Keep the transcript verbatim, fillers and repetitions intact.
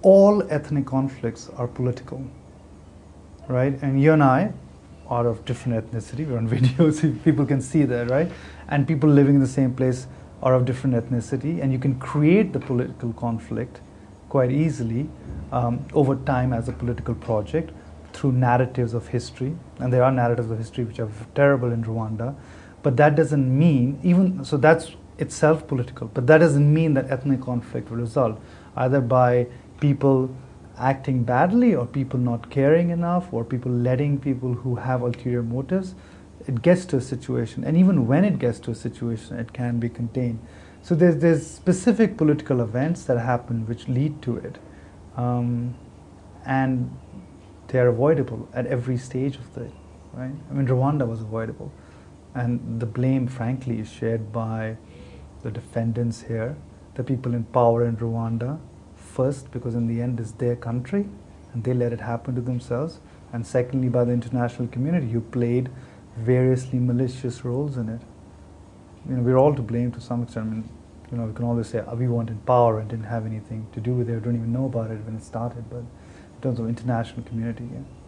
all ethnic conflicts are political, right? And you and I are of different ethnicity. We're on video, so people can see that, right? And people living in the same place are of different ethnicity, and you can create the political conflict quite easily um, over time as a political project through narratives of history. And there are narratives of history which are terrible in Rwanda, but that doesn't mean, even, so that's itself political, but that doesn't mean that ethnic conflict will result either by people acting badly or people not caring enough or people letting people who have ulterior motives. It gets to a situation, and even when it gets to a situation, it can be contained. So there's, there's specific political events that happen which lead to it, um, and they are avoidable at every stage of the, right? I mean, Rwanda was avoidable, and the blame, frankly, is shared by the defendants here, the people in power in Rwanda, first, because in the end it's their country, and they let it happen to themselves, and secondly, by the international community who played variously malicious roles in it. You know, we're all to blame to some extent. I mean, you know, we can always say, oh, we wanted power and didn't have anything to do with it, or don't even know about it when it started, but in terms of international community, yeah.